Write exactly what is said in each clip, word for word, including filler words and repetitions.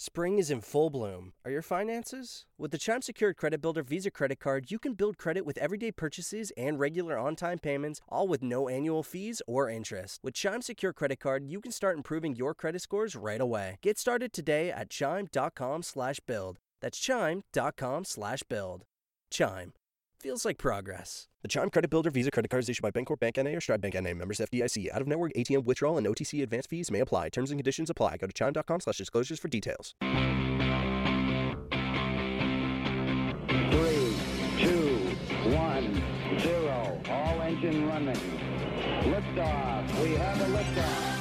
Spring is in full bloom. Are your finances? With the Chime Secured Credit Builder Visa Credit Card, you can build credit with everyday purchases and regular on-time payments, all with no annual fees or interest. With Chime Secured Credit Card, you can start improving your credit scores right away. Get started today at chime.com slash build. That's chime.com slash build. Chime. Feels like progress. The Chime Credit Builder Visa Credit Card is issued by Bancorp Bank N A or Stride Bank N A. Members F D I C. Out-of-network A T M withdrawal and O T C advance fees may apply. Terms and conditions apply. Go to chime.com slash disclosures for details. Three, two, one, zero. All engine running. Liftoff. We have a liftoff.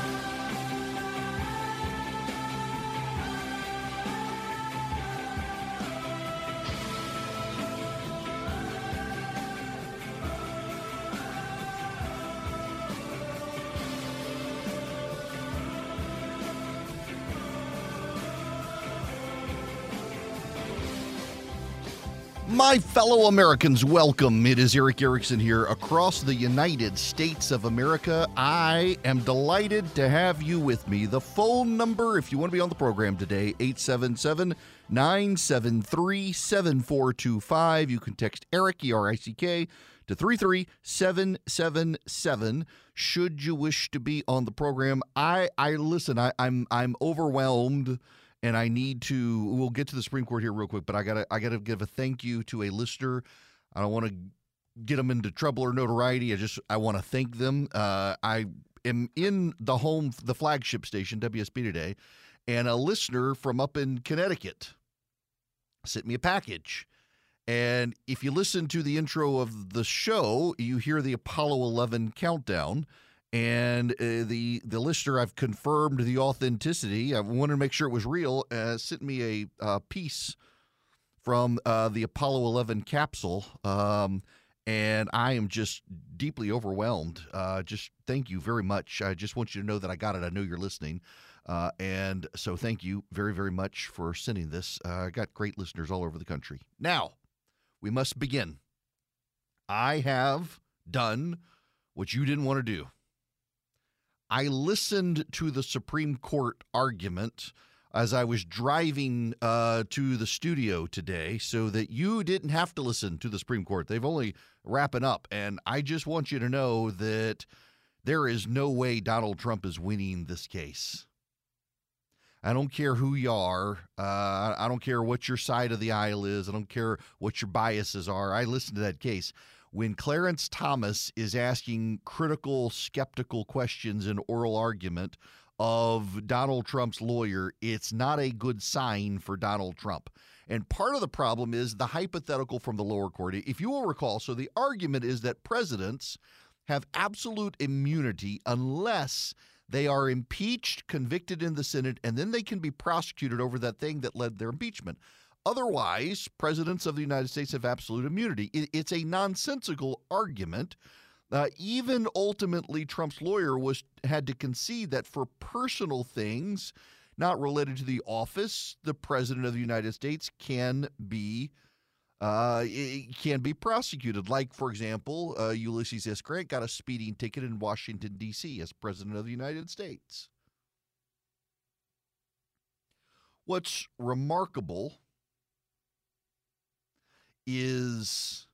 My fellow Americans, welcome. It is Erick Erickson here across the United States of America. I am delighted to have you with me. The phone number, if you want to be on the program today, eight seven seven, nine seven three, seven four two five. You can text Erick, E R I C K, to three three seven seven seven. Should you wish to be on the program, I, I listen, I, I'm I'm overwhelmed. And I need to, we'll get to the Supreme Court here real quick, but I gotta, I gotta give a thank you to a listener. I don't want to get them into trouble or notoriety. I just, I want to thank them. Uh, I am in the home, the flagship station, W S B today, and a listener from up in Connecticut sent me a package. And if you listen to the intro of the show, you hear the Apollo eleven countdown. And uh, the the listener, I've confirmed the authenticity. I wanted to make sure it was real. Uh, sent me a uh, piece from uh, the Apollo eleven capsule, um, and I am just deeply overwhelmed. Uh, just thank you very much. I just want you to know that I got it. I know you're listening, uh, and so thank you very, very much for sending this. Uh, I got great listeners all over the country. Now, we must begin. I have done what you didn't want to do. I listened to the Supreme Court argument as I was driving uh, to the studio today so that you didn't have to listen to the Supreme Court. They've only wrapping up. And I just want you to know that there is no way Donald Trump is winning this case. I don't care who you are. Uh, I don't care what your side of the aisle is. I don't care what your biases are. I listened to that case. When Clarence Thomas is asking critical, skeptical questions in oral argument of Donald Trump's lawyer, it's not a good sign for Donald Trump. And part of the problem is the hypothetical from the lower court. If you will recall, so the argument is that presidents have absolute immunity unless they are impeached, convicted in the Senate, and then they can be prosecuted over that thing that led their impeachment. Otherwise, presidents of the United States have absolute immunity. It's a nonsensical argument. Uh, even ultimately, Trump's lawyer was had to concede that for personal things not related to the office, the president of the United States can be uh, can be prosecuted. Like, for example, uh, Ulysses S. Grant got a speeding ticket in Washington, D C as president of the United States. What's remarkable is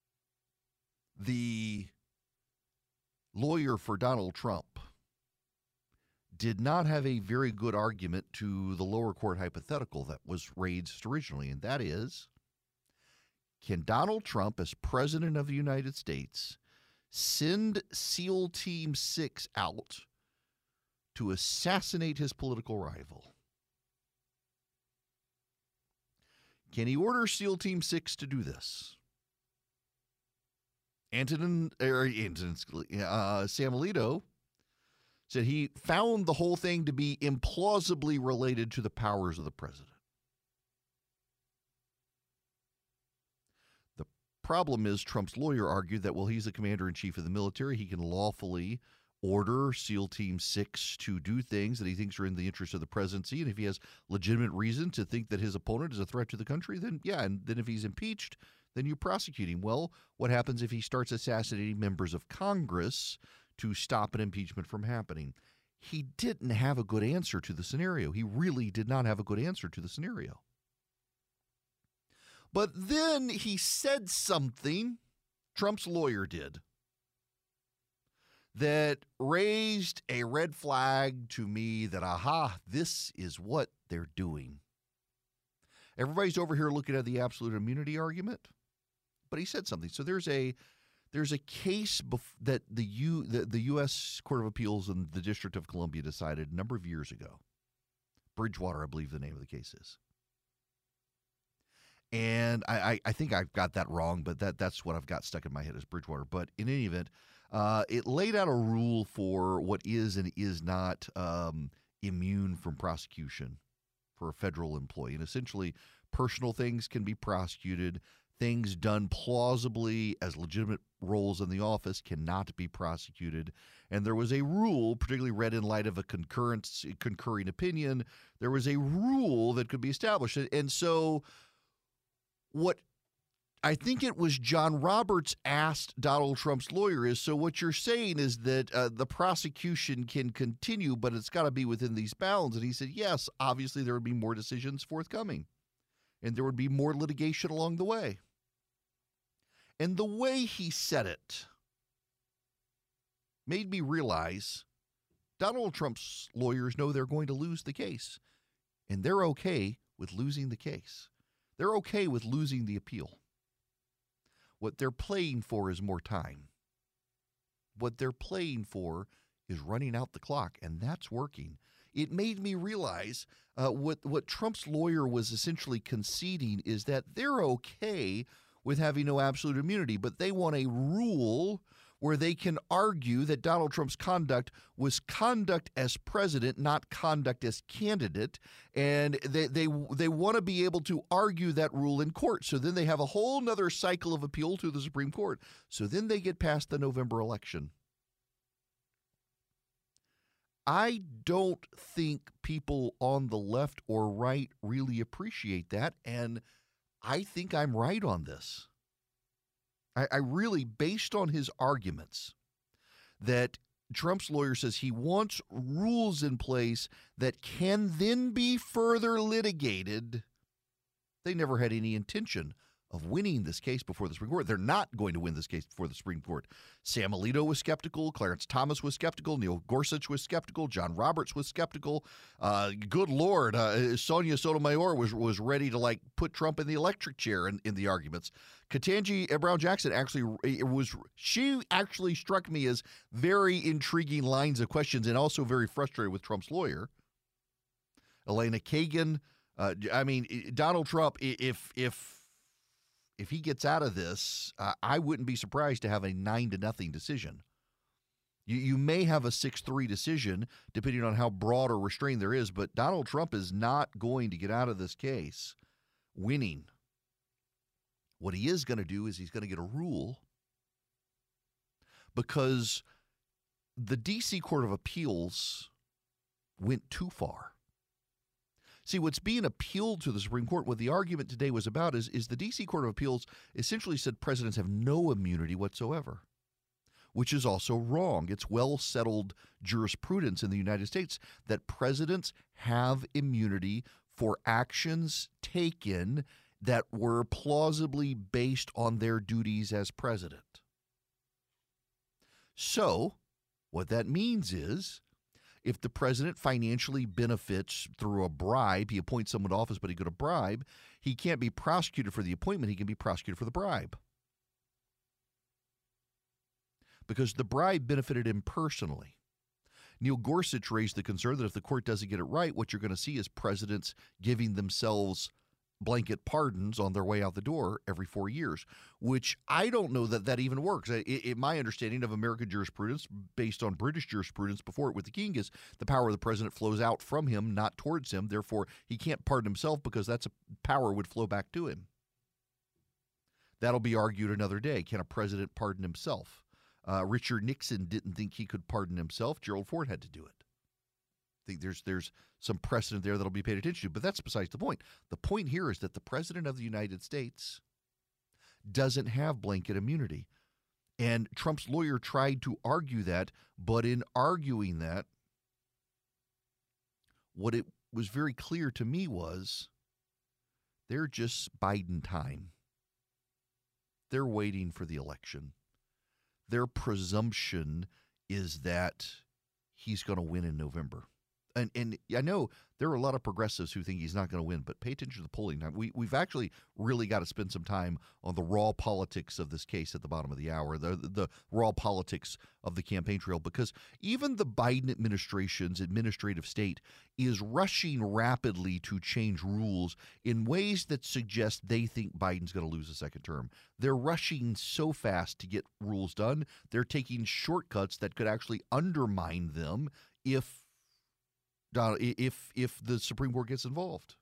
the lawyer for Donald Trump did not have a very good argument to the lower court hypothetical that was raised originally, and that is, can Donald Trump, as president of the United States, send SEAL Team six out to assassinate his political rival? Can he order SEAL Team six to do this? Antonin, er, Antonin uh, Sam Alito said he found the whole thing to be implausibly related to the powers of the president. The problem is Trump's lawyer argued that, well, he's the commander-in-chief of the military. He can lawfully order SEAL Team six to do things that he thinks are in the interest of the presidency. And if he has legitimate reason to think that his opponent is a threat to the country, then yeah, and then if he's impeached, then you prosecute him. Well, what happens if he starts assassinating members of Congress to stop an impeachment from happening? he didn't have a good answer to the scenario. He really did not have a good answer to the scenario. But then he said something, Trump's lawyer did, that raised a red flag to me that, aha, this is what they're doing. Everybody's over here looking at the absolute immunity argument, but he said something. So there's a there's a case bef- that the U the, the U S Court of Appeals in the District of Columbia decided a number of years ago. Bridgewater, I believe the name of the case is. And I, I, I think I've got that wrong, but that that's what I've got stuck in my head as Bridgewater. But in any event, uh, it laid out a rule for what is and is not um, immune from prosecution for a federal employee. And essentially, personal things can be prosecuted. Things done plausibly as legitimate roles in the office cannot be prosecuted. And there was a rule, particularly read in light of a concurrence, concurring opinion, there was a rule that could be established. And so what I think it was John Roberts asked Donald Trump's lawyer is, so what you're saying is that uh, the prosecution can continue, but it's got to be within these bounds. And he said, yes, obviously there would be more decisions forthcoming, and there would be more litigation along the way. And the way he said it made me realize Donald Trump's lawyers know they're going to lose the case, and they're okay with losing the case. They're okay with losing the appeal. What they're playing for is more time. What they're playing for is running out the clock, and that's working. It made me realize uh, what, what Trump's lawyer was essentially conceding is that they're okay with having no absolute immunity, but they want a rule where they can argue that Donald Trump's conduct was conduct as president, not conduct as candidate, and they they they want to be able to argue that rule in court. So then they have a whole nother cycle of appeal to the Supreme Court. So then they get past the November election. I don't think people on the left or right really appreciate that, and I think I'm right on this. I, I really, based on his arguments, that Trump's lawyer says he wants rules in place that can then be further litigated. They never had any intention of winning this case before the Supreme Court. They're not going to win this case before the Supreme Court. Sam Alito was skeptical. Clarence Thomas was skeptical. Neil Gorsuch was skeptical. John Roberts was skeptical. Uh, good Lord, uh, Sonia Sotomayor was was ready to like put Trump in the electric chair in, in the arguments. Ketanji Brown Jackson actually it was she actually struck me as very intriguing lines of questions and also very frustrated with Trump's lawyer. Elena Kagan. Uh, I mean, Donald Trump, if if If he gets out of this, uh, I wouldn't be surprised to have a nine to nothing decision. You you may have a six three decision, depending on how broad or restrained there is, but Donald Trump is not going to get out of this case winning. What he is going to do is he's going to get a rule because the D C Court of Appeals went too far. See, what's being appealed to the Supreme Court, what the argument today was about, is, is the D C Court of Appeals essentially said presidents have no immunity whatsoever, which is also wrong. It's well-settled jurisprudence in the United States that presidents have immunity for actions taken that were plausibly based on their duties as president. So, what that means is, if the president financially benefits through a bribe, he appoints someone to office, but he got a bribe, he can't be prosecuted for the appointment, he can be prosecuted for the bribe. Because the bribe benefited him personally. Neil Gorsuch raised the concern that if the court doesn't get it right, what you're going to see is presidents giving themselves blanket pardons on their way out the door every four years, which I don't know that that even works. In my understanding of American jurisprudence, based on British jurisprudence before it with the king, is the power of the president flows out from him, not towards him. Therefore, he can't pardon himself because that's a power would flow back to him. That'll be argued another day. Can a president pardon himself? Uh, Richard Nixon didn't think he could pardon himself. Gerald Ford had to do it. I think there's there's some precedent there that'll be paid attention to, but that's besides the point. The point here is that the President of the United States doesn't have blanket immunity. And Trump's lawyer tried to argue that, but in arguing that, what it was very clear to me was they're just Biden time. They're waiting for the election. Their presumption is that he's going to win in November. And and I know there are a lot of progressives who think he's not going to win, but pay attention to the polling. Now, we, we've actually really got to spend some time on the raw politics of this case at the bottom of the hour, the, the raw politics of the campaign trail, because even the Biden administration's administrative state is rushing rapidly to change rules in ways that suggest they think Biden's going to lose a second term. They're rushing so fast to get rules done. They're taking shortcuts that could actually undermine them if if if the Supreme Court gets involved.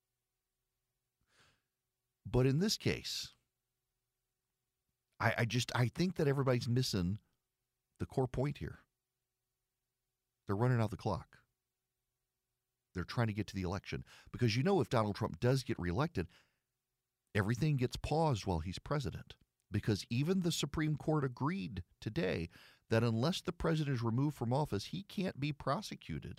But in this case, I, I just I think that everybody's missing the core point here. They're running out the clock. They're trying to get to the election. Because you know if Donald Trump does get reelected, everything gets paused while he's president. Because even the Supreme Court agreed today that unless the president is removed from office, he can't be prosecuted.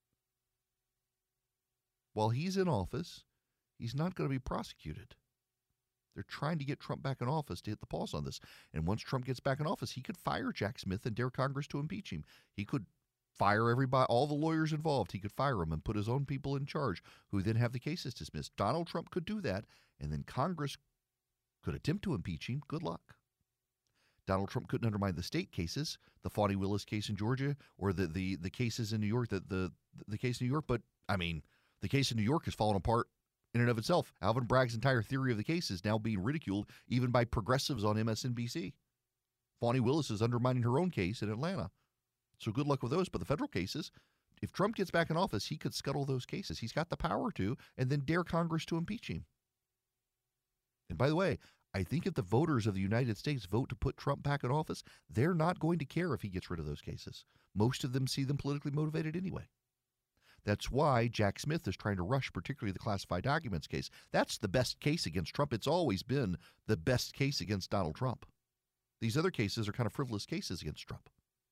While he's in office, he's not going to be prosecuted. They're trying to get Trump back in office to hit the pause on this. And once Trump gets back in office, he could fire Jack Smith and dare Congress to impeach him. He could fire everybody, all the lawyers involved. He could fire them and put his own people in charge, who then have the cases dismissed. Donald Trump could do that, and then Congress could attempt to impeach him. Good luck. Donald Trump couldn't undermine the state cases, the Fani Willis case in Georgia, or the the the cases in New York, the the the case in New York. But I mean, the case in New York has fallen apart in and of itself. Alvin Bragg's entire theory of the case is now being ridiculed even by progressives on M S N B C. Fani Willis is undermining her own case in Atlanta. So good luck with those. But the federal cases, if Trump gets back in office, he could scuttle those cases. He's got the power to, and then dare Congress to impeach him. And by the way, I think if the voters of the United States vote to put Trump back in office, they're not going to care if he gets rid of those cases. Most of them see them politically motivated anyway. That's why Jack Smith is trying to rush, particularly the classified documents case. That's the best case against Trump. It's always been the best case against Donald Trump. These other cases are kind of frivolous cases against Trump.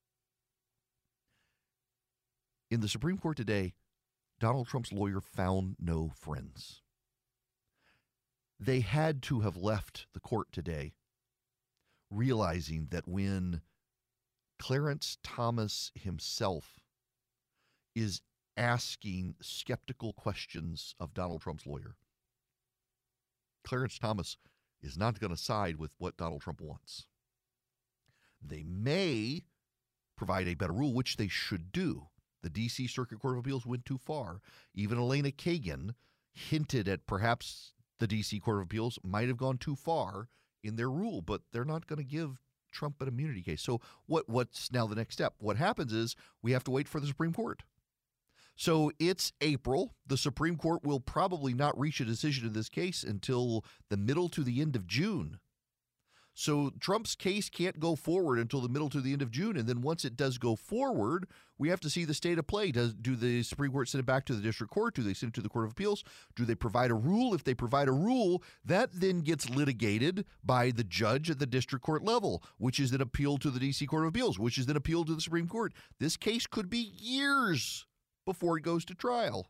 In the Supreme Court today, Donald Trump's lawyer found no friends. They had to have left the court today realizing that when Clarence Thomas himself is asking skeptical questions of Donald Trump's lawyer, Clarence Thomas is not going to side with what Donald Trump wants. They may provide a better rule, which they should do. The D C Circuit Court of Appeals went too far. Even Elena Kagan hinted at perhaps the D C Court of Appeals might have gone too far in their rule, but they're not going to give Trump an immunity case. So what? what's now the next step? What happens is we have to wait for the Supreme Court. So it's April. The Supreme Court will probably not reach a decision in this case until the middle to the end of June. So Trump's case can't go forward until the middle to the end of June. And then once it does go forward, we have to see the state of play. Does do the Supreme Court send it back to the district court? Do they send it to the Court of Appeals? Do they provide a rule? If they provide a rule, that then gets litigated by the judge at the district court level, which is then appealed to the D C Court of Appeals, which is then appealed to the Supreme Court. This case could be years before it goes to trial.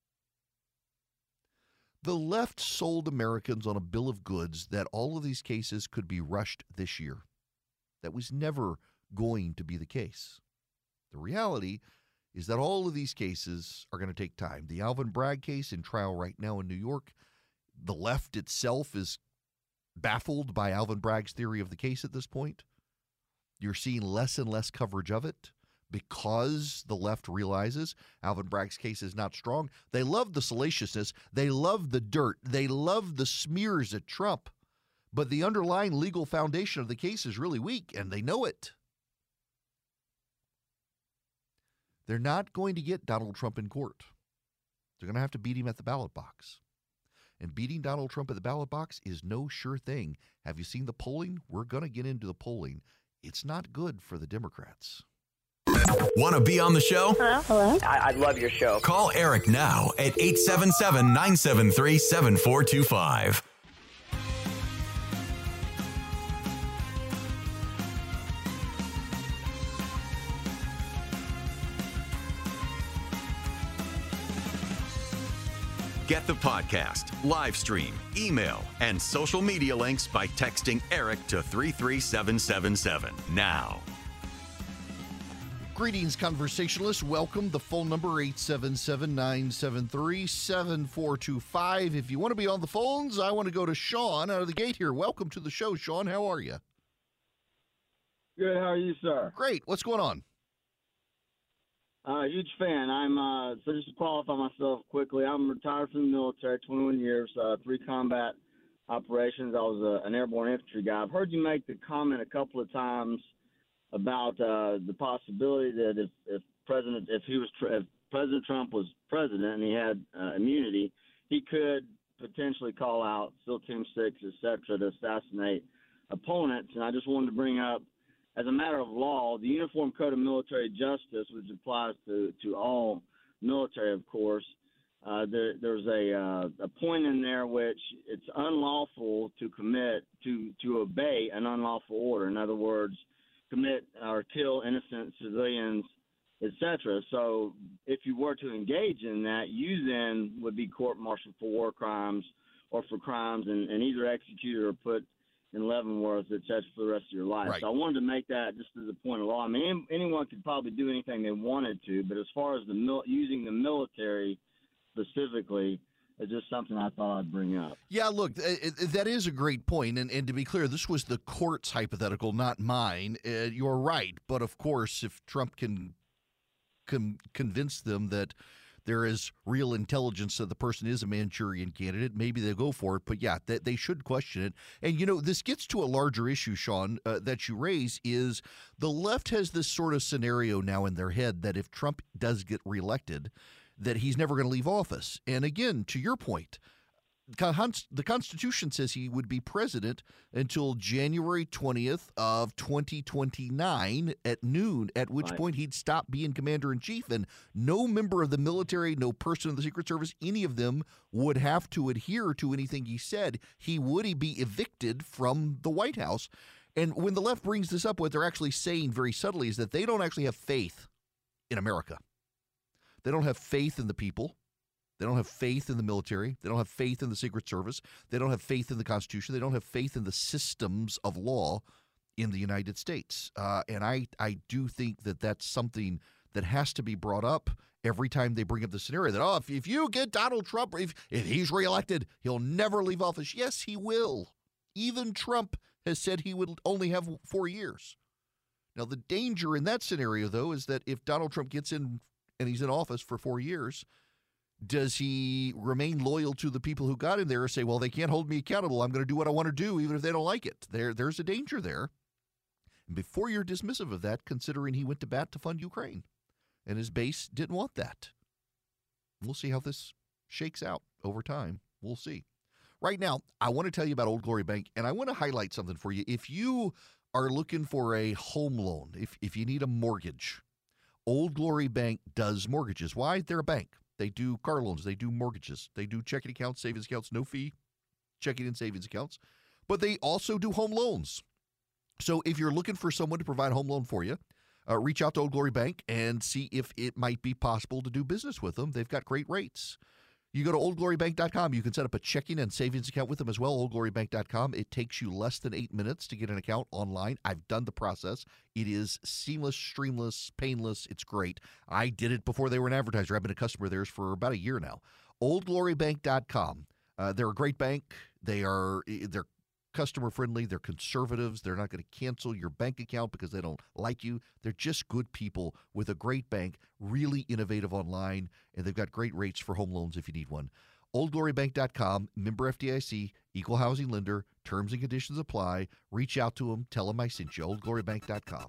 The left sold Americans on a bill of goods that all of these cases could be rushed this year. That was never going to be the case. The reality is that all of these cases are going to take time. The Alvin Bragg case in trial right now in New York, the left itself is baffled by Alvin Bragg's theory of the case at this point. You're seeing less and less coverage of it, because the left realizes Alvin Bragg's case is not strong. They love the salaciousness. They love the dirt. They love the smears at Trump. But the underlying legal foundation of the case is really weak, and they know it. They're not going to get Donald Trump in court. They're going to have to beat him at the ballot box. And beating Donald Trump at the ballot box is no sure thing. Have you seen the polling? We're going to get into the polling. It's not good for the Democrats. Want to be on the show? Hello? Hello? I, I love your show. Call Eric now at eight seven seven, nine seven three, seven four two five. Get the podcast, live stream, email, and social media links by texting Eric to three three seven seven seven now. Greetings, conversationalists. Welcome. The phone number, eight seven seven, nine seven three, seven four two five. If you want to be on the phones, I want to go to Sean out of the gate here. Welcome to the show, Sean. How are you? Good. How are you, sir? Great. What's going on? Uh, huge fan. I'm, uh, so just to qualify myself quickly, I'm retired from the military, twenty-one years, uh, three combat operations. I was a, an airborne infantry guy. I've heard you make the comment a couple of times about uh, the possibility that if, if President, if he was, if President Trump was president and he had uh, immunity, he could potentially call out SEAL Team Six, et cetera, to assassinate opponents. And I just wanted to bring up, as a matter of law, the Uniform Code of Military Justice, which applies to, to all military, of course, uh, there, there's a, uh, a point in there which it's unlawful to commit, to, to obey an unlawful order. In other words, commit or kill innocent civilians, et cetera. So if you were to engage in that, you then would be court-martialed for war crimes or for crimes and, and either executed or put in Leavenworth, et cetera, for the rest of your life. Right. So I wanted to make that just as a point of law. I mean, anyone could probably do anything they wanted to, but as far as the mil- using the military specifically, it's just something I thought I'd bring up. Yeah, look, it, it, that is a great point. And, and to be clear, this was the court's hypothetical, not mine. Uh, you're right. But, of course, if Trump can con- convince them that there is real intelligence that the person is a Manchurian candidate, maybe they'll go for it. But, yeah, they, they should question it. And, you know, this gets to a larger issue, Sean, uh, that you raise is the left has this sort of scenario now in their head that if Trump does get reelected, that he's never going to leave office. And again, to your point, the Constitution says he would be president until January twentieth of twenty twenty-nine at noon, at which Right. point he'd stop being commander-in-chief. And no member of the military, no person in the Secret Service, any of them would have to adhere to anything he said. He would be evicted from the White House. And when the left brings this up, what they're actually saying very subtly is that they don't actually have faith in America. They don't have faith in the people. They don't have faith in the military. They don't have faith in the Secret Service. They don't have faith in the Constitution. They don't have faith in the systems of law in the United States. Uh, and I, I do think that that's something that has to be brought up every time they bring up the scenario that, oh, if, if you get Donald Trump, if, if he's reelected, he'll never leave office. Yes, he will. Even Trump has said he would only have four years. Now, the danger in that scenario, though, is that if Donald Trump gets in and he's in office for four years, does he remain loyal to the people who got him there or say, well, they can't hold me accountable. I'm going to do what I want to do, even if they don't like it? There, there's a danger there. And before you're dismissive of that, considering he went to bat to fund Ukraine, and his base didn't want that. We'll see how this shakes out over time. We'll see. Right now, I want to tell you about Old Glory Bank, and I want to highlight something for you. If you are looking for a home loan, if if you need a mortgage, Old Glory Bank does mortgages. Why? They're a bank. They do car loans. They do mortgages. They do checking accounts, savings accounts, no fee, checking and savings accounts. But they also do home loans. So if you're looking for someone to provide a home loan for you, uh, reach out to Old Glory Bank and see if it might be possible to do business with them. They've got great rates. You go to old glory bank dot com. You can set up a checking and savings account with them as well, old glory bank dot com. It takes you less than eight minutes to get an account online. I've done the process. It is seamless, streamless, painless. It's great. I did it before they were an advertiser. I've been a customer of theirs for about a year now. old glory bank dot com. Uh, they're a great bank. They are they're customer friendly. They're conservatives. They're not going to cancel your bank account because they don't like you. They're just good people with a great bank, really innovative online, and they've got great rates for home loans if you need one. old glory bank dot com, member F D I C, equal housing lender, terms and conditions apply. Reach out to them. Tell them I sent you. old glory bank dot com.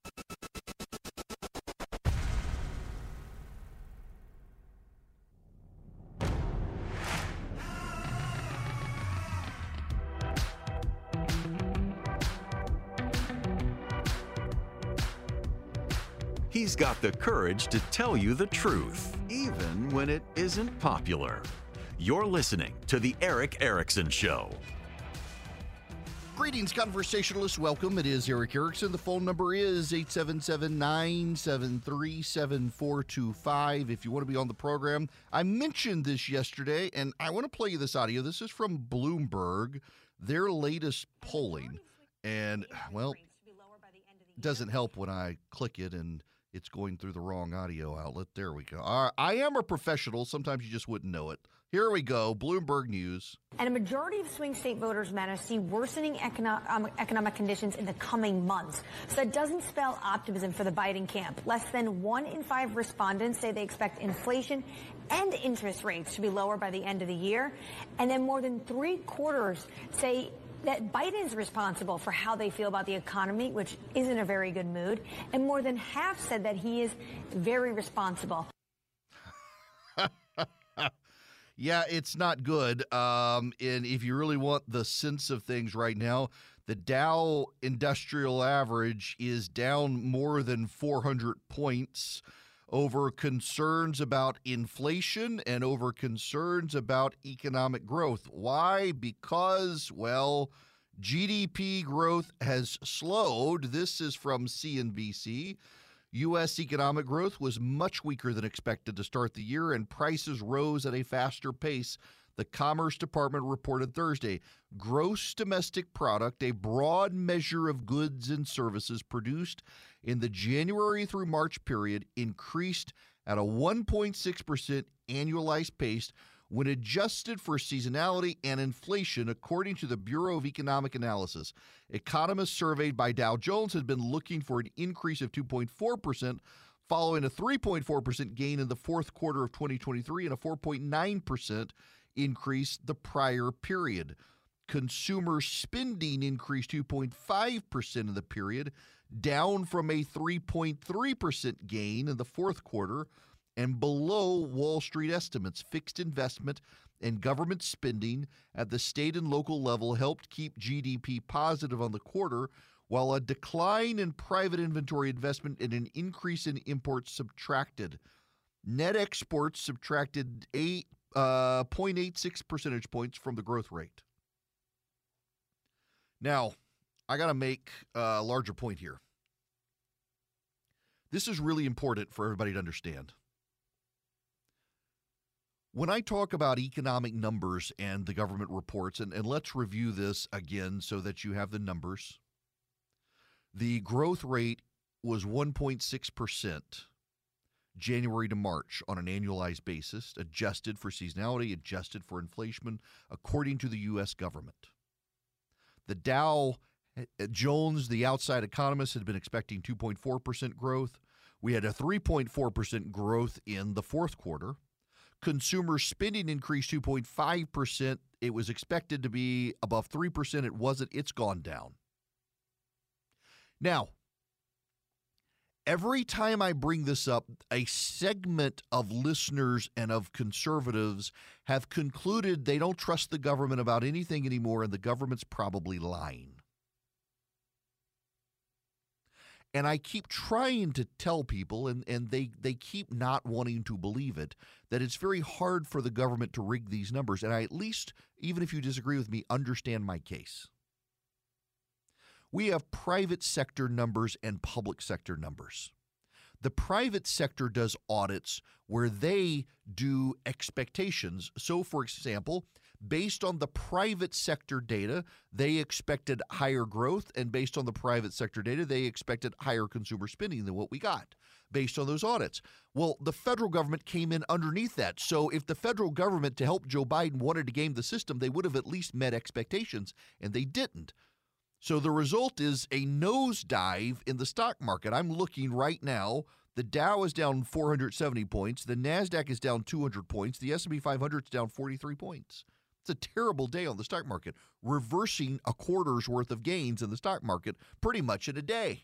He's got the courage to tell you the truth, even when it isn't popular. You're listening to The Erick Erickson Show. Greetings, conversationalists. Welcome. It is Erick Erickson. The phone number is eight seven seven, nine seven three, seven four two five. If you want to be on the program, I mentioned this yesterday, and I want to play you this audio. This is from Bloomberg, their latest polling. And, well, it doesn't help when I click it and it's going through the wrong audio outlet. There we go. All right. I am a professional. Sometimes you just wouldn't know it. Here we go. Bloomberg News. And a majority of swing state voters, Matt, see worsening economic, economic conditions in the coming months. So that doesn't spell optimism for the Biden camp. Less than one in five respondents say they expect inflation and interest rates to be lower by the end of the year. And then more than three quarters say that Biden is responsible for how they feel about the economy, which is in a very good mood. And more than half said that he is very responsible. Yeah, it's not good. Um, and if you really want the sense of things right now, the Dow Industrial Average is down more than four hundred points over concerns about inflation and over concerns about economic growth. Why? Because, well, G D P growth has slowed. This is from C N B C. U S economic growth was much weaker than expected to start the year, and prices rose at a faster pace. The Commerce Department reported Thursday. Gross domestic product, a broad measure of goods and services produced in the January through March period, increased at a one point six percent annualized pace when adjusted for seasonality and inflation, according to the Bureau of Economic Analysis. Economists surveyed by Dow Jones had been looking for an increase of two point four percent, following a three point four percent gain in the fourth quarter of twenty twenty-three and a four point nine percent increase the prior period. Consumer spending increased two point five percent in the period, down from a three point three percent gain in the fourth quarter, and below Wall Street estimates. Fixed investment and government spending at the state and local level helped keep G D P positive on the quarter, while a decline in private inventory investment and an increase in imports subtracted. Net exports subtracted eight, uh, zero point eight six percentage points from the growth rate. Now, I got to make a larger point here. This is really important for everybody to understand. When I talk about economic numbers and the government reports, and, and let's review this again so that you have the numbers. The growth rate was one point six percent January to March on an annualized basis, adjusted for seasonality, adjusted for inflation, according to the U S government. The Dow Jones, the outside economists, had been expecting two point four percent growth. We had a three point four percent growth in the fourth quarter. Consumer spending increased two point five percent. It was expected to be above three percent. It wasn't. It's gone down. Now, every time I bring this up, a segment of listeners and of conservatives have concluded they don't trust the government about anything anymore, and the government's probably lying. And I keep trying to tell people, and, and they, they keep not wanting to believe it, that it's very hard for the government to rig these numbers. And I at least, even if you disagree with me, understand my case. We have private sector numbers and public sector numbers. The private sector does audits where they do expectations. So, for example, based on the private sector data, they expected higher growth, and based on the private sector data, they expected higher consumer spending than what we got based on those audits. Well, the federal government came in underneath that. So if the federal government, to help Joe Biden, wanted to game the system, they would have at least met expectations, and they didn't. So the result is a nosedive in the stock market. I'm looking right now. The Dow is down four hundred seventy points. The NASDAQ is down two hundred points. The S and P five hundred is down forty-three points. It's a terrible day on the stock market, reversing a quarter's worth of gains in the stock market pretty much in a day.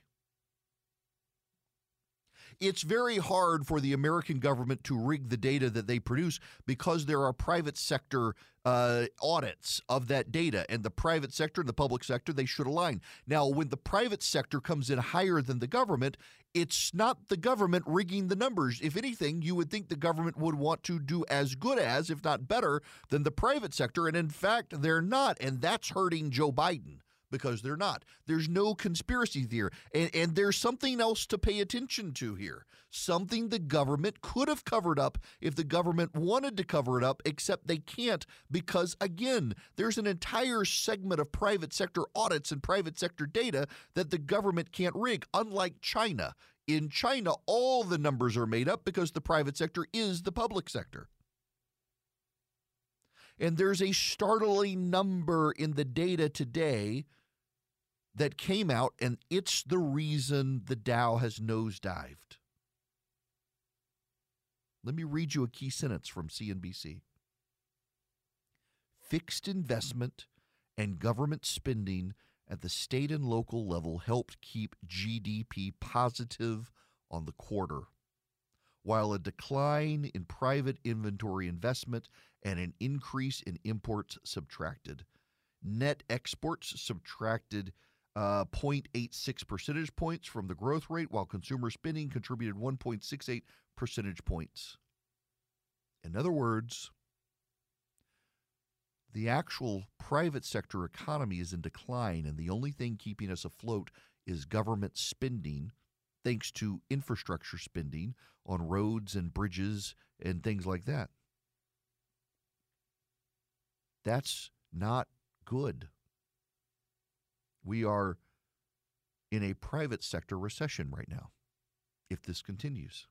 It's very hard for the American government to rig the data that they produce because there are private sector uh, audits of that data, and the private sector and the public sector, they should align. Now, when the private sector comes in higher than the government, it's not the government rigging the numbers. If anything, you would think the government would want to do as good as, if not better, than the private sector, and in fact, they're not, and that's hurting Joe Biden because they're not. There's no conspiracy theory. And, and there's something else to pay attention to here. Something the government could have covered up if the government wanted to cover it up, except they can't because, again, there's an entire segment of private sector audits and private sector data that the government can't rig, unlike China. In China, all the numbers are made up because the private sector is the public sector. And there's a startling number in the data today that came out, and it's the reason the Dow has nosedived. Let me read you a key sentence from C N B C. Fixed investment and government spending at the state and local level helped keep G D P positive on the quarter, while a decline in private inventory investment and an increase in imports subtracted. Net exports subtracted uh, zero point eight six percentage points from the growth rate, while consumer spending contributed one point six eight percentage points. In other words, the actual private sector economy is in decline, and the only thing keeping us afloat is government spending, thanks to infrastructure spending on roads and bridges and things like that. That's not good. We are in a private sector recession right now, if this continues.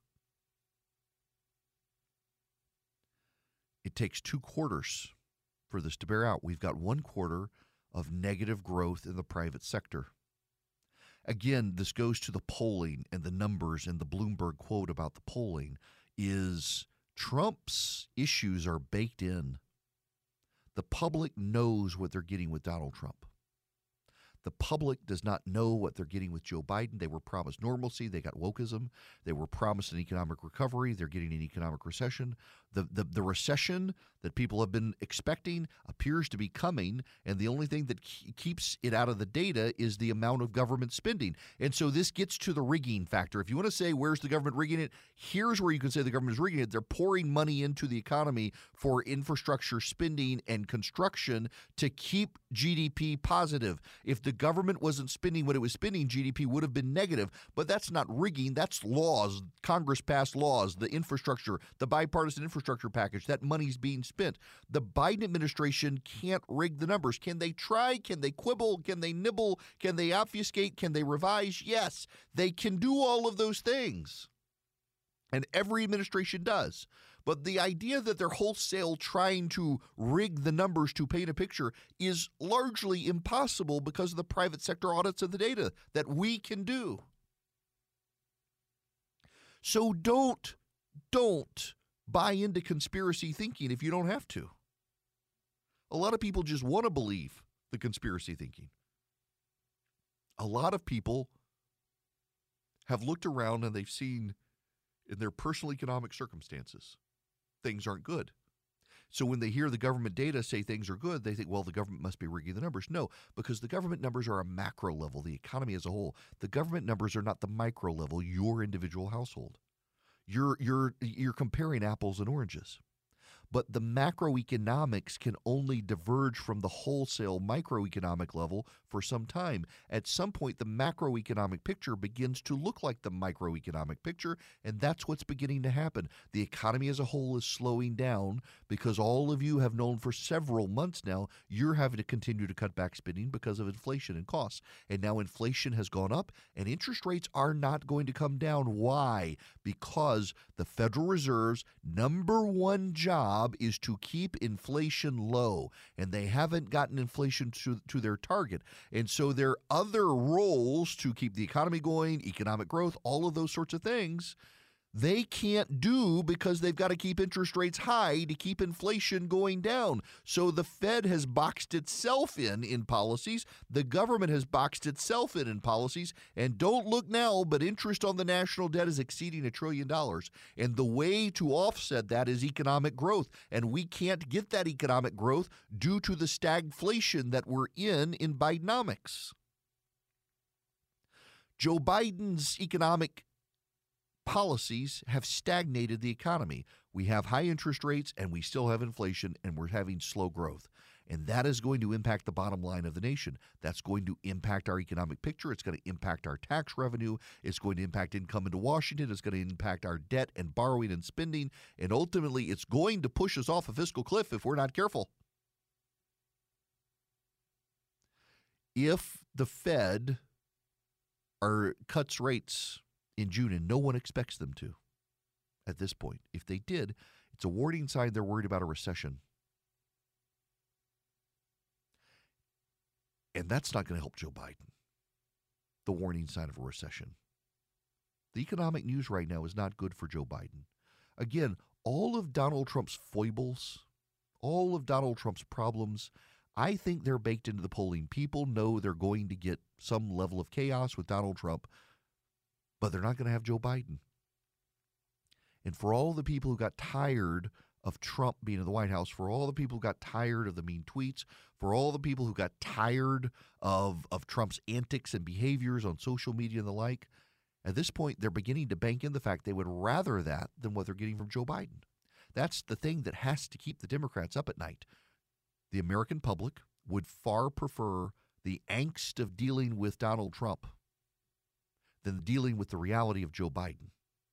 It takes two quarters for this to bear out. We've got one quarter of negative growth in the private sector. Again, this goes to the polling and the numbers, and the Bloomberg quote about the polling is Trump's issues are baked in. The public knows what they're getting with Donald Trump. The public does not know what they're getting with Joe Biden. They were promised normalcy. They got wokeism. They were promised an economic recovery. They're getting an economic recession. The, the, the recession that people have been expecting appears to be coming, and the only thing that ke- keeps it out of the data is the amount of government spending. And so this gets to the rigging factor. If you want to say, where's the government rigging it? Here's where you can say the government is rigging it. They're pouring money into the economy for infrastructure spending and construction to keep G D P positive. If the government wasn't spending what it was spending, G D P would have been negative. But that's not rigging. That's laws. Congress passed laws, the infrastructure, the bipartisan infrastructure package. That money's being spent. The Biden administration can't rig the numbers. Can they try? Can they quibble? Can they nibble? Can they obfuscate? Can they revise? Yes, they can do all of those things. And every administration does. But the idea that they're wholesale trying to rig the numbers to paint a picture is largely impossible because of the private sector audits of the data that we can do. So don't, don't buy into conspiracy thinking if you don't have to. A lot of people just want to believe the conspiracy thinking. A lot of people have looked around and they've seen in their personal economic circumstances, things aren't good. So when they hear the government data say things are good, they think, well, the government must be rigging the numbers. No, because the government numbers are a macro level, the economy as a whole. The government numbers are not the micro level, your individual household. You're you're you're comparing apples and oranges. But the macroeconomics can only diverge from the wholesale microeconomic level for some time. At some point, the macroeconomic picture begins to look like the microeconomic picture, and that's what's beginning to happen. The economy as a whole is slowing down because all of you have known for several months now you're having to continue to cut back spending because of inflation and costs. And now inflation has gone up, and interest rates are not going to come down. Why? Because the Federal Reserve's number one job is to keep inflation low, and they haven't gotten inflation to, to their target. And so their other roles to keep the economy going, economic growth, all of those sorts of things, they can't do because they've got to keep interest rates high to keep inflation going down. So the Fed has boxed itself in in policies. The government has boxed itself in in policies. And don't look now, but interest on the national debt is exceeding a trillion dollars. And the way to offset that is economic growth. And we can't get that economic growth due to the stagflation that we're in in Bidenomics. Joe Biden's economic policies have stagnated the economy. We have high interest rates and we still have inflation and we're having slow growth. And that is going to impact the bottom line of the nation. That's going to impact our economic picture. It's going to impact our tax revenue. It's going to impact income into Washington. It's going to impact our debt and borrowing and spending. And ultimately, it's going to push us off a fiscal cliff if we're not careful. If the Fed are cuts rates in June, and no one expects them to at this point, if they did, it's a warning sign they're worried about a recession. And that's not going to help Joe Biden, the warning sign of a recession. The economic news right now is not good for Joe Biden. Again, all of Donald Trump's foibles, all of Donald Trump's problems, I think they're baked into the polling. People know they're going to get some level of chaos with Donald Trump, but they're not going to have Joe Biden. And for all the people who got tired of Trump being in the White House, for all the people who got tired of the mean tweets, for all the people who got tired of, of Trump's antics and behaviors on social media and the like, at this point, they're beginning to bank in the fact they would rather that than what they're getting from Joe Biden. That's the thing that has to keep the Democrats up at night. The American public would far prefer the angst of dealing with Donald Trump than dealing with the reality of Joe Biden.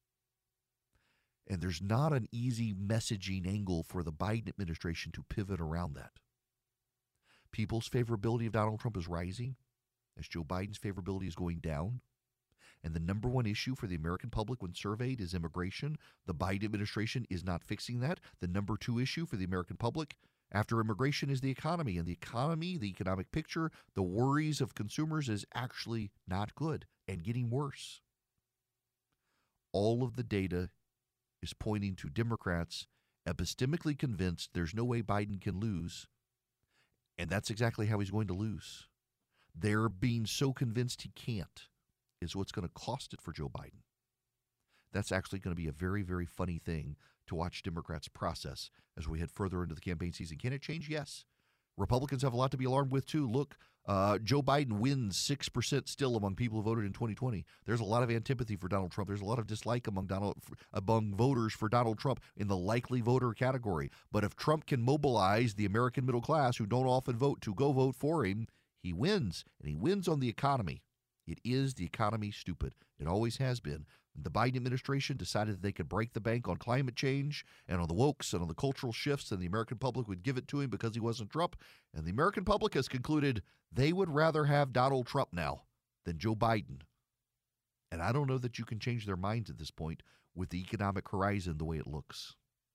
And there's not an easy messaging angle for the Biden administration to pivot around that. People's favorability of Donald Trump is rising as Joe Biden's favorability is going down. And the number one issue for the American public when surveyed is immigration. The Biden administration is not fixing that. The number two issue for the American public after immigration is the economy. And the economy, the economic picture, the worries of consumers is actually not good and getting worse. All of the data is pointing to Democrats epistemically convinced there's no way Biden can lose. And that's exactly how he's going to lose. They're being so convinced he can't is what's going to cost it for Joe Biden. That's actually going to be a very, very funny thing to watch Democrats process as we head further into the campaign season. Can it change? Yes. Republicans have a lot to be alarmed with, too. Look, uh, Joe Biden wins six percent still among people who voted in twenty twenty. There's a lot of antipathy for Donald Trump. There's a lot of dislike among Donald among voters for Donald Trump in the likely voter category. But if Trump can mobilize the American middle class who don't often vote to go vote for him, he wins, and he wins on the economy. It is the economy, stupid. It always has been. The Biden administration decided that they could break the bank on climate change and on the wokes and on the cultural shifts, and the American public would give it to him because he wasn't Trump. And the American public has concluded they would rather have Donald Trump now than Joe Biden. And I don't know that you can change their minds at this point with the economic horizon the way it looks.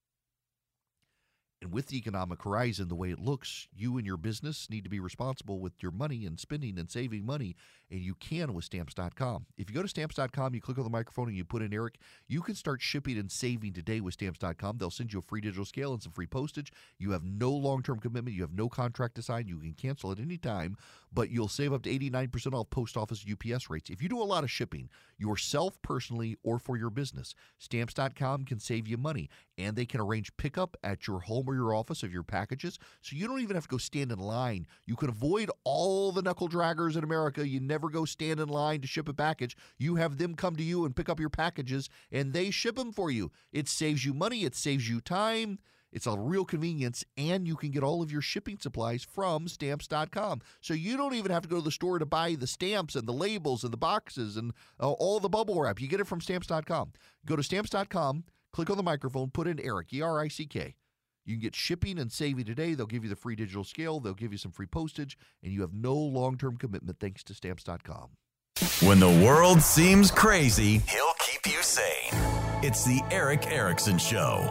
And with the economic horizon the way it looks, you and your business need to be responsible with your money and spending and saving money, and you can with Stamps dot com. If you go to Stamps dot com, you click on the microphone and you put in Eric, you can start shipping and saving today with Stamps dot com. They'll send you a free digital scale and some free postage. You have no long-term commitment. You have no contract to sign. You can cancel at any time, but you'll save up to eighty-nine percent off post office U P S rates. If you do a lot of shipping, yourself personally or for your business, Stamps dot com can save you money, and they can arrange pickup at your home or your office of your packages, so you don't even have to go stand in line. You can avoid all the knuckle draggers in America. You never go stand in line to ship a package. You have them come to you and pick up your packages, and they ship them for you. It saves you money. It saves you time. It's a real convenience, and you can get all of your shipping supplies from Stamps dot com. So you don't even have to go to the store to buy the stamps and the labels and the boxes and uh, all the bubble wrap. You get it from Stamps dot com. Go to Stamps dot com, click on the microphone, put in Eric, E R I C K. You can get shipping and saving today. They'll give you the free digital scale. They'll give you some free postage, and you have no long-term commitment thanks to Stamps dot com. When the world seems crazy, he'll keep you sane. It's the Eric Erickson Show.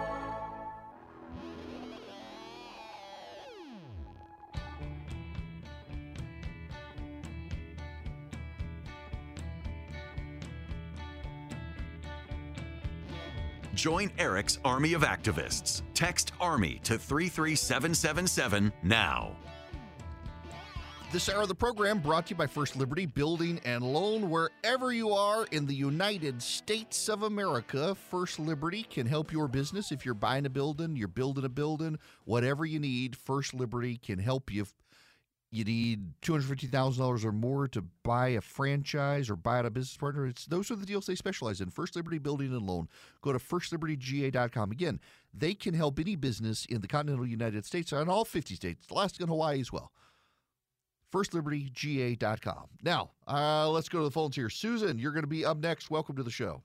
Join Eric's army of activists. Text ARMY to three three seven seven seven now. This hour of the program brought to you by First Liberty Building and Loan. Wherever you are in the United States of America, First Liberty can help your business. If you're buying a building, you're building a building, whatever you need, First Liberty can help you. You need two hundred fifty thousand dollars or more to buy a franchise or buy out a business partner. It's, those are the deals they specialize in. First Liberty Building and Loan. Go to first liberty g a dot com. Again, They can help any business in the continental United States and all fifty states, Alaska and Hawaii as well. first liberty g a dot com. Now, uh, let's go to the phones here. Susan, you're going to be up next. Welcome to the show.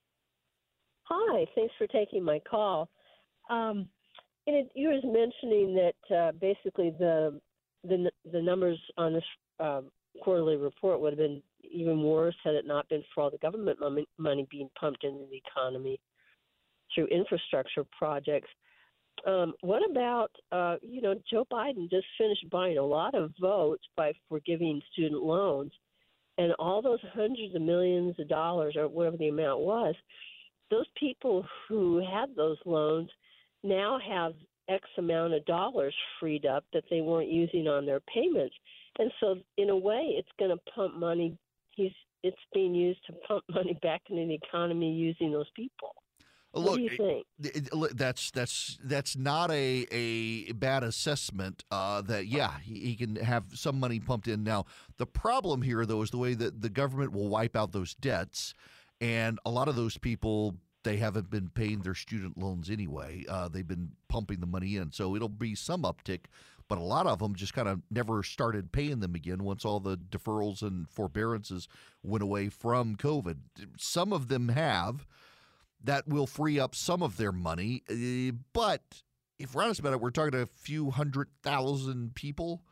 Hi, thanks for taking my call. Um, and it, you was mentioning that uh, basically the, the the numbers on this uh, quarterly report would have been even worse had it not been for all the government money, money being pumped into the economy through infrastructure projects. Um, what about, uh, you know, Joe Biden just finished buying a lot of votes by forgiving student loans, and all those hundreds of millions of dollars or whatever the amount was, those people who had those loans now have X amount of dollars freed up that they weren't using on their payments. And so in a way, it's going to pump money. He's It's being used to pump money back into the economy using those people. What Look, do you think? It, it, that's that's that's not a a bad assessment. Uh, that yeah, he, he can have some money pumped in. Now, the problem here, though, is the way that the government will wipe out those debts, and a lot of those people, they haven't been paying their student loans anyway. Uh, they've been pumping the money in, so it'll be some uptick. But a lot of them just kind of never started paying them again once all the deferrals and forbearances went away from COVID. Some of them have. That will free up some of their money. Uh, but if we're honest about it, we're talking a few hundred thousand people,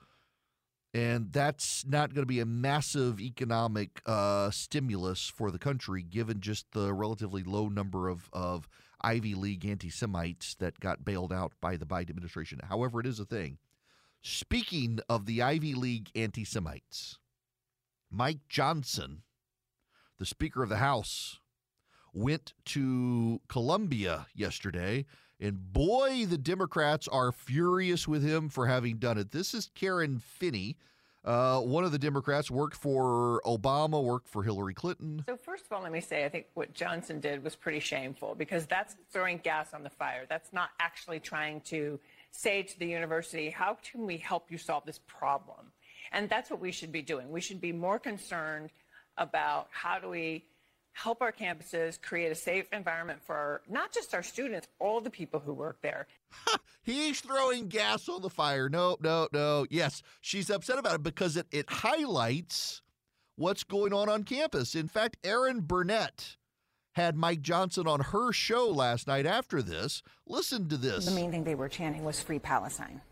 and that's not going to be a massive economic uh, stimulus for the country, given just the relatively low number of, of Ivy League anti-Semites that got bailed out by the Biden administration. However, it is a thing. Speaking of the Ivy League anti-Semites, Mike Johnson, the Speaker of the House, went to Columbia yesterday, and boy, the Democrats are furious with him for having done it. This is Karen Finney. Uh, one of the Democrats worked for Obama, worked for Hillary Clinton. So first of all, let me say, I think what Johnson did was pretty shameful, because that's throwing gas on the fire. That's not actually trying to say to the university, how can we help you solve this problem? And that's what we should be doing. We should be more concerned about how do we help our campuses create a safe environment for our, not just our students, all the people who work there. He's throwing gas on the fire. No, no, no. Yes, she's upset about it because it, it highlights what's going on on campus. In fact, Erin Burnett had Mike Johnson on her show last night after this. Listen to this. The main thing they were chanting was Free Palestine.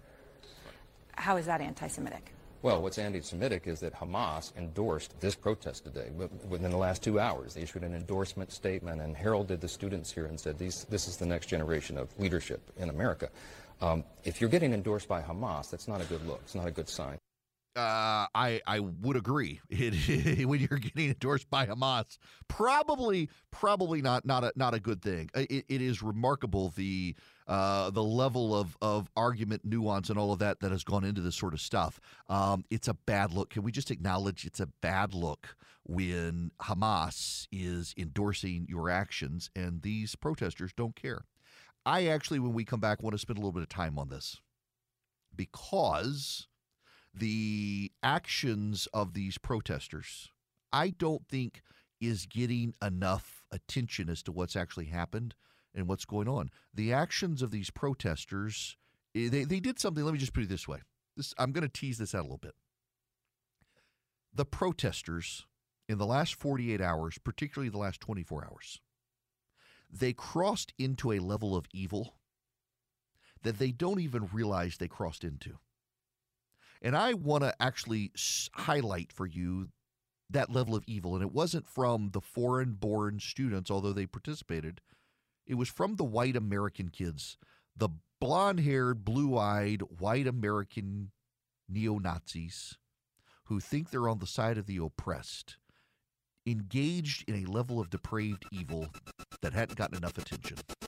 How is that anti-Semitic? Well, what's anti-Semitic is that Hamas endorsed this protest today. Within the last two hours, they issued an endorsement statement and heralded the students here and said, These, this is the next generation of leadership in America. Um, if you're getting endorsed by Hamas, that's not a good look. It's not a good sign. Uh, I I would agree. It, when you're getting endorsed by Hamas, probably probably not not a not a good thing. It, it is remarkable the uh, the level of, of argument, nuance, and all of that that has gone into this sort of stuff. Um, it's a bad look. Can we just acknowledge it's a bad look when Hamas is endorsing your actions and these protesters don't care? I actually, when we come back, want to spend a little bit of time on this because the actions of these protesters, I don't think, is getting enough attention as to what's actually happened and what's going on. The actions of these protesters, they, they did something. Let me just put it this way. This, I'm going to tease this out a little bit. The protesters in the last forty-eight hours, particularly the last twenty-four hours, they crossed into a level of evil that they don't even realize they crossed into. And I want to actually highlight for you that level of evil. And it wasn't from the foreign-born students, although they participated. It was from the white American kids, the blonde-haired, blue-eyed, white American neo-Nazis who think they're on the side of the oppressed, engaged in a level of depraved evil that hadn't gotten enough attention.